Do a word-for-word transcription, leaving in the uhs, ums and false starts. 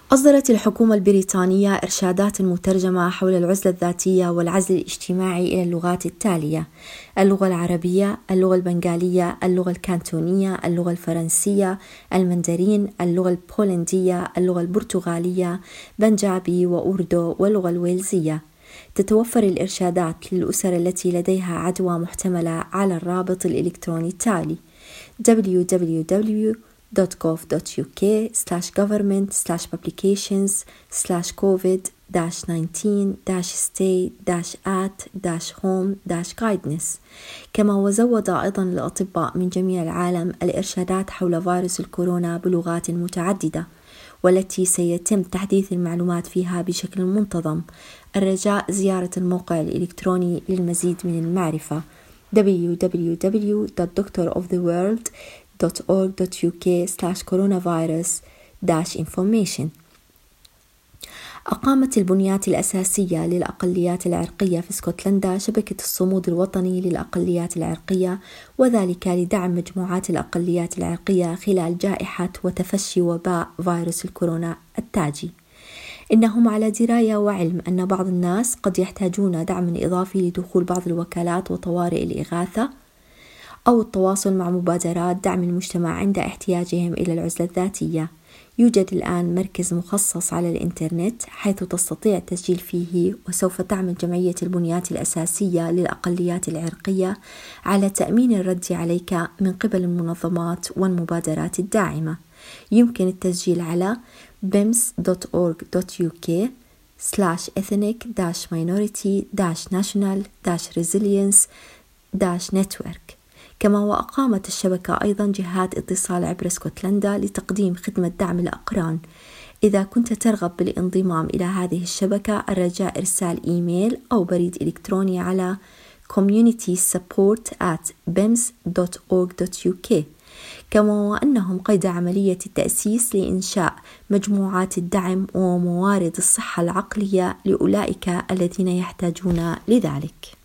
أصدرت الحكومة البريطانية إرشادات مترجمة حول العزلة الذاتية والعزل الاجتماعي إلى اللغات التالية: اللغة العربية، اللغة البنغالية، اللغة الكانتونية، اللغة الفرنسية، المندرين، اللغة البولندية، اللغة البرتغالية، بنجابي وأوردو، واللغة الويلزية. تتوفر الإرشادات للأسر التي لديها عدوى محتملة على الرابط الإلكتروني التالي: دبليو دبليو دبليو دوت جوف دوت يو كي سلاش جوفرمنت سلاش بابليكيشنز سلاش كوفيد تسعة عشر ستي آت هوم جايدنس. كما وزود أيضا الأطباء من جميع العالم الإرشادات حول فيروس الكورونا بلغات متعددة، والتي سيتم تحديث المعلومات فيها بشكل منتظم. الرجاء زيارة الموقع الإلكتروني للمزيد من المعرفة: دبليو دبليو دبليو دوت doctor of the world دوت أورج دوت يو كي سلاش coronavirus dash information. أقامت البنيات الأساسية للأقليات العرقية في اسكتلندا شبكة الصمود الوطني للأقليات العرقية، وذلك لدعم مجموعات الأقليات العرقية خلال جائحة وتفشي وباء فيروس الكورونا التاجي. إنهم على دراية وعلم أن بعض الناس قد يحتاجون دعم إضافي لدخول بعض الوكالات وطوارئ الإغاثة أو التواصل مع مبادرات دعم المجتمع عند احتياجهم إلى العزلة الذاتية. يوجد الآن مركز مخصص على الإنترنت حيث تستطيع التسجيل فيه، وسوف تعمل جمعية البنيات الأساسية للأقليات العرقية على تأمين الرد عليك من قبل المنظمات والمبادرات الداعمة. يمكن التسجيل على بيمس دوت أورج دوت يو كي سلاش إثنيك ماينوريتي ناشونال ريزيلينس نتورك. كما وأقامت الشبكة أيضا جهات اتصال عبر اسكتلندا لتقديم خدمة دعم الأقران. إذا كنت ترغب بالانضمام إلى هذه الشبكة، الرجاء إرسال إيميل أو بريد إلكتروني على community support at bims دوت أورج دوت يو كي. كما وأنهم قيد عملية التأسيس لإنشاء مجموعات الدعم وموارد الصحة العقلية لأولئك الذين يحتاجون لذلك.